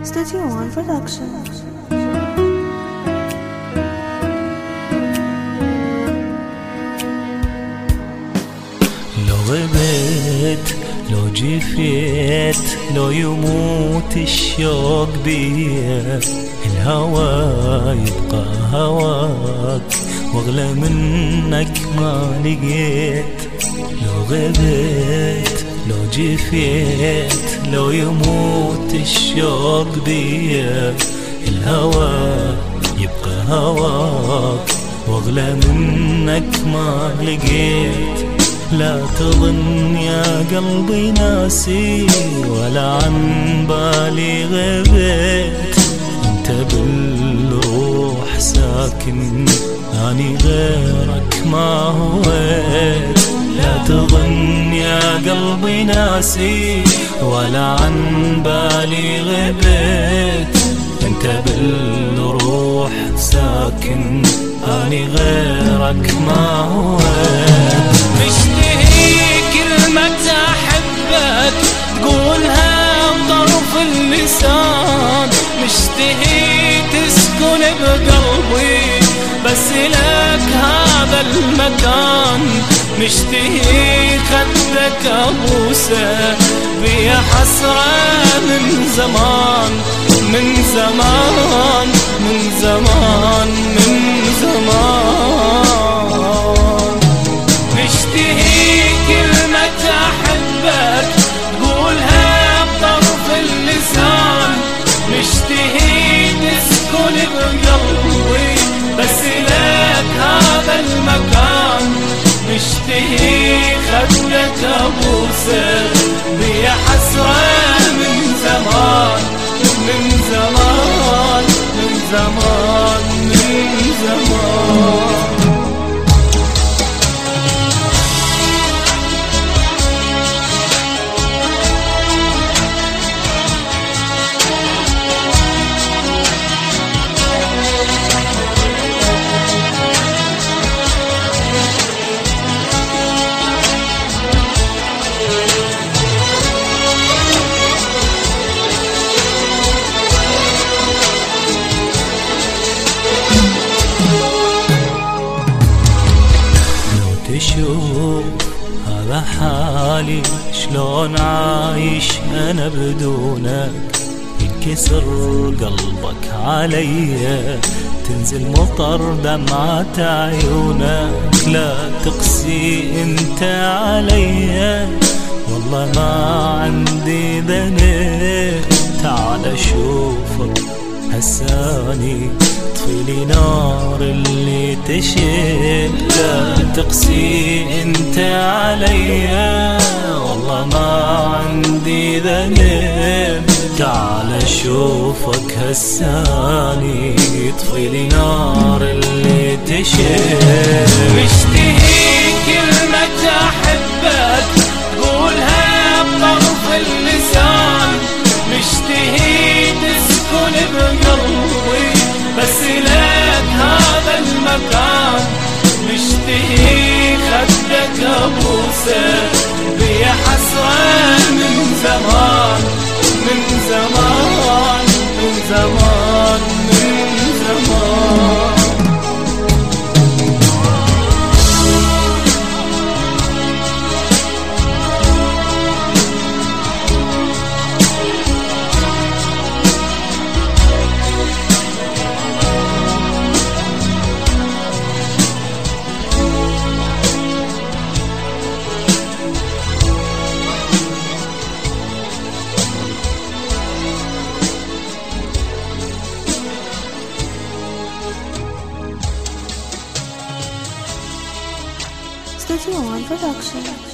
Studio One Production. لو غبت لو جفيت لو يموت الشوق بيا، الهوى يبقى هواك واغلى منك ما لقيت. لو غبت لو جفيت لو يموت الشوق بيا، الهوى يبقى هواك واغلى منك ما لقيت. لا تظن يا قلبي ناسي ولا عن بالي غبت، انت بالروح ساكن اني غيرك ما هويت. لا تظن يا قلبي ناسي ولا عن بالي غبت، انت بالروح ساكن اني غيرك ما هويت. مشتهي كلمة أحبك تقولها بطرف اللسان، مشتهي تسكن بقلبي بس لك هذا المكان، مشتهي خدك أبوسه بيا حسرة من زمان من زمان من زمان من زمان. مشتهي كلمة أحبك تقولها بطرف اللسان، مشتهي تسكن بقلبي بس لك هذا المكان، مشتهي خدك أبوسه بيا حسرة من زمان من زمان من زمان من زمان. تشوف هذا حالي شلون عايش أنا بدونك، ينكسر قلبك عليا تنزل مطر دمعة عيونك. لا تقسي انت عليا والله ما عندي ذنب، تعال شوفك هساني طفيلي نار اللي تشيل. لا تقسي انت عليا والله ما عندي ذنب، تعال شوفك هساني طفيلي نار اللي تشيل. مشتهي كلمة أحبك تقولها بطرف اللسان، مشتهي تسكن بقلبي بس لك هذا المكان، مشتهي خدك أبوسه بيا حسرة من زمان من زمان من زمان من زمان. Studio One Production.